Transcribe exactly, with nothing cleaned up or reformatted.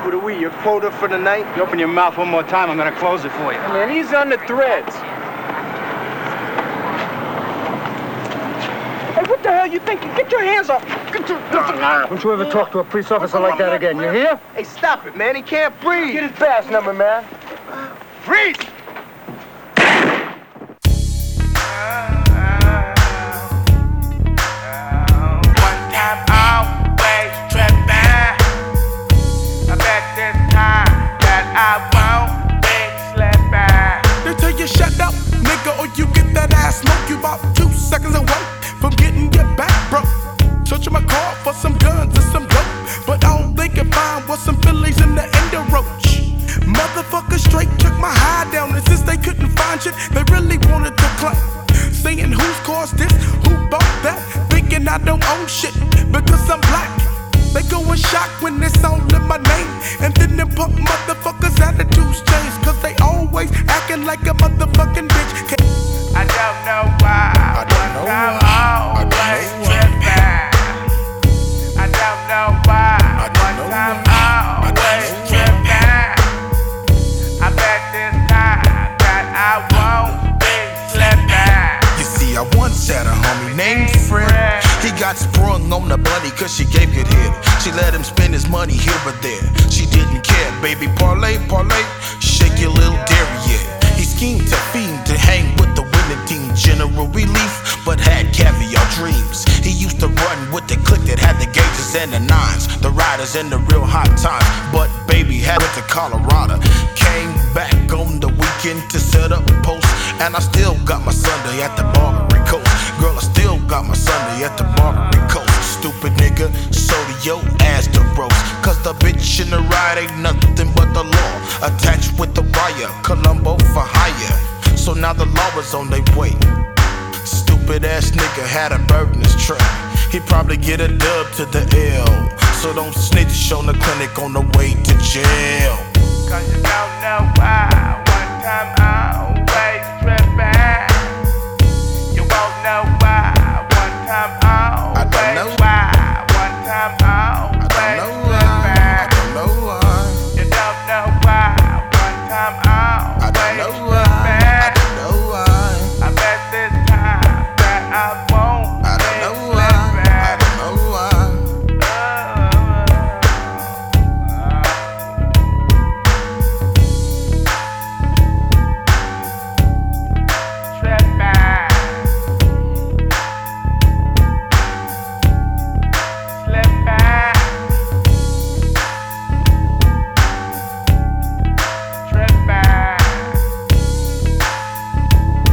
What are we, your quota for the night? You open your mouth one more time, I'm gonna close it for you. Man, he's on the threads. Hey, what the hell you thinking? Get your hands off. Get your... Don't you ever talk to a police officer like that again, you hear? Hey, stop it, man. He can't breathe. Get his badge number, man. Freeze! Shut up, nigga, or you get that ass smoke. You about two seconds away from getting your back broke. Searching my car for some guns and some dope, but all they can find was some Phillies in the Ender Roach. Motherfuckers straight took my high down, and since they couldn't find shit, they really wanted to claim. Saying whose car's this, who bought that, thinking I don't own shit because I'm black. They go in shock when it's all in my name, and then them punk motherfuckers attitudes change, cause they always acting like a motherfucking bitch. I don't know why, I don't know why, always tripping. I don't know why, I don't know I'm why, always tripping. I bet this time that I won't be slipping. You see, I once had a homie named Fred. He got sprung on the bunny cause she gave good head. She let him spend his money here or there. She didn't care, baby, parlay, parlay, shake your little derriere. He schemed to fiend to hang with the winning team. General relief, but had caviar dreams. He used to run with the clique that had the gauges and the nines, the riders and the real hot times. But baby had went to Colorado, came back on the weekend to set up a post. And I still got my Sunday at the Barbary Coast. Girl, I still got my Sunday at the Barbary Coast. Stupid nigga, so to your ass to roast. Cause the bitch in the ride ain't nothing but the law. Attached with the wire, Columbo for hire. So now the law is on their way. Stupid ass nigga had a bird in his tray. He probably get a dub to the L. So don't snitch on the clinic on the way to jail. Cause you don't know why, one time always tripping.